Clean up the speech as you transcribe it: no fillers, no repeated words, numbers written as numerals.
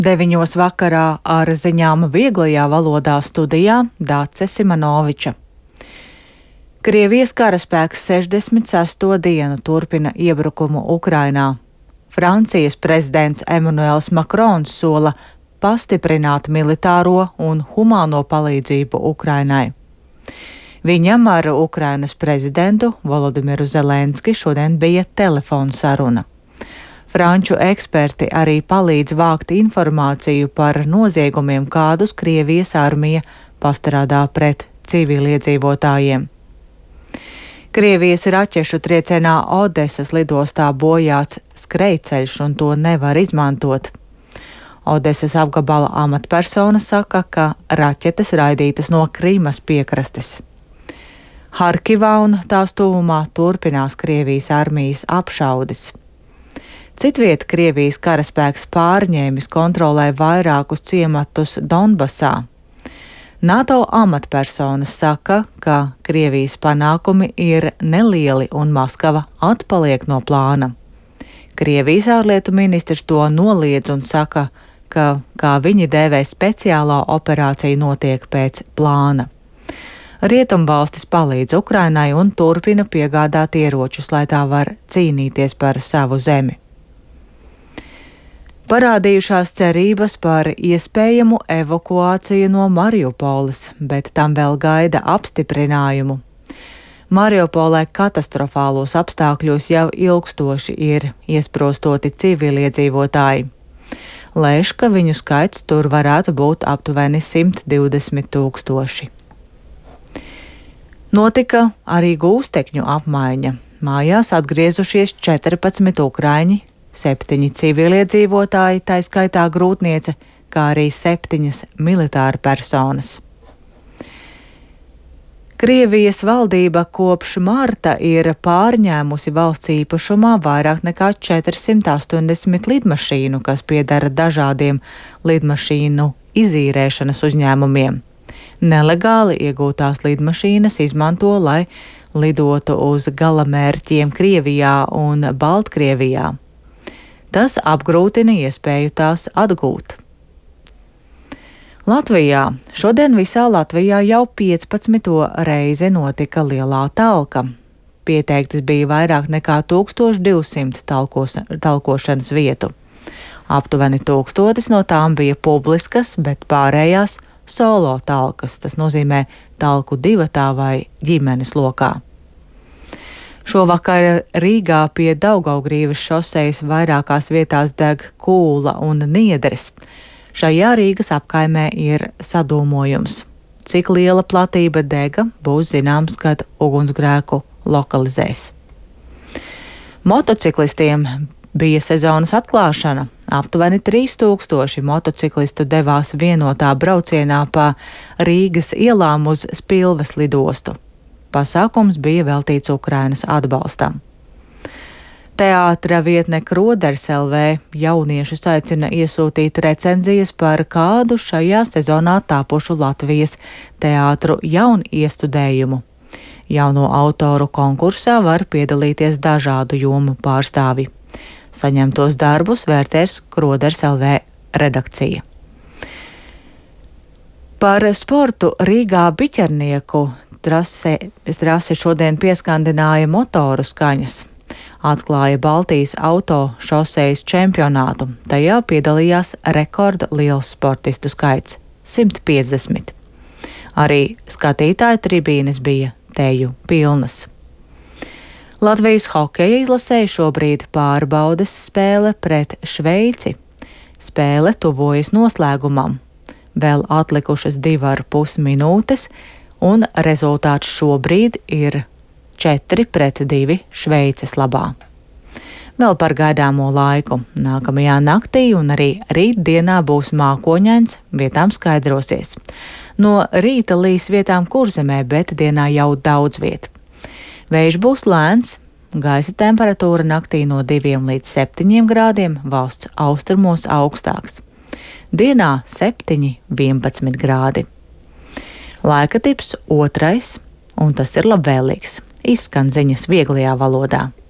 9 vakarā ar ziņām vieglajā valodā studijā Dāce Simanoviča. Krievijas karaspēks 66. dienu turpina iebrukumu Ukrainā. Francijas prezidents Emmanuels Macrons sola pastiprināt militāro un humāno palīdzību Ukrainai. Viņam ar Ukrainas prezidentu Volodimiru Zelenski šodien bija telefona saruna. Franču eksperti arī palīdz vākt informāciju par noziegumiem, kādus Krievijas armija pastrādā pret civiliedzīvotājiem. Krievijas raķešu triecienā Odesas lidostā bojāts skrejceļš un to nevar izmantot. Odesas apgabala amatpersonas saka, ka raķetes raidītas no Krimas piekrastes. Harkivā un tās tuvumā turpinās Krievijas armijas apšaudes. Citviet Krievijas karaspēks pārņēmis kontrolē vairākus ciematus Donbasā. NATO amatpersonas saka, ka Krievijas panākumi ir nelieli un Maskava atpaliek no plāna. Krievijas ārlietu ministrs to noliedz un saka, ka, kā viņi dēvē, speciālā operācija notiek pēc plāna. Rietumvalstis palīdz Ukrainai un turpina piegādāt ieročus, lai tā var cīnīties par savu zemi. Parādījušās cerības par iespējamu evakuāciju no Mariupoles, bet tam vēl gaida apstiprinājumu. Mariupolē katastrofālos apstākļos jau ilgstoši ir iesprostoti civiliedzīvotāji. Lēš, ka viņu skaits tur varētu būt aptuveni 120 000. Notika arī gūstekņu apmaiņa. Mājās atgriezušies 14 ukraiņi, 7 civiliedzīvotāji, tā skaitā grūtniece, kā arī 7 militāra personas. Krievijas valdība kopš marta ir pārņēmusi valsts īpašumā vairāk nekā 480 lidmašīnu, kas piedara dažādiem lidmašīnu izīrēšanas uzņēmumiem. Nelegāli iegūtās lidmašīnas izmanto, lai lidotu uz galamērķiem Krievijā un Baltkrievijā. Tas apgrūtina iespēju tās atgūt. Latvijā šodien visā Latvijā jau 15. reizi notika lielā talka. Pieteiktas bija vairāk nekā 1200 talkošanas vietu. Aptuveni 1000 no tām bija publiskas, bet pārējās solo talkas, tas nozīmē talku divatā vai ģimenes lokā. Šovakar Rīgā pie Daugavgrīvas šosejas vairākās vietās deg kūla un niedres. Šajā Rīgas apkaimē ir sadūmojums. Cik liela platība dega, būs zināms, kad ugunsgrēku lokalizēs. Motociklistiem bija sezonas atklāšana. Aptuveni 3000 motociklistu devās vienotā braucienā pa Rīgas ielām uz Spilves lidostu. Pasākums bija veltīts Ukrainas atbalstam. Teātra vietne Kroders LV jauniešus aicina iesūtīt recenzijas par kādu šajā sezonā tapušu Latvijas teātru jauniestudējumu. Jauno autoru konkursā var piedalīties dažādu jomu pārstāvi. Saņemtos darbus vērtēs Kroders LV redakcija. Par sportu Rīgā Biķernieku trase šodien pieskandināja motoru skaņas. Atklāja Baltijas auto šosejas čempionātu. Tajā piedalījās rekorda liels sportistu skaits – 150. Arī skatītāju tribīnes bija teju pilnas. Latvijas hokeja izlasē šobrīd pārbaudes spēle pret Šveici. Spēle tuvojas noslēgumam. Vēl atlikušas 2,5 minūtes, un rezultāts šobrīd ir 4-2 Šveices labā. Vēl par gaidāmo laiku. Nākamajā naktī un arī rītdienā būs mākoņains, vietām skaidrosies. No rīta līs vietām Kurzemē, bet dienā jau daudz viet. Vējš būs lēns, gaisa temperatūra naktī no 2 līdz 7 grādiem, valsts austrumos augstāks. Dienā 7-11 grādi. Laika tips 2, un tas ir labvēlīgs. Izskan ziņas vieglajā valodā.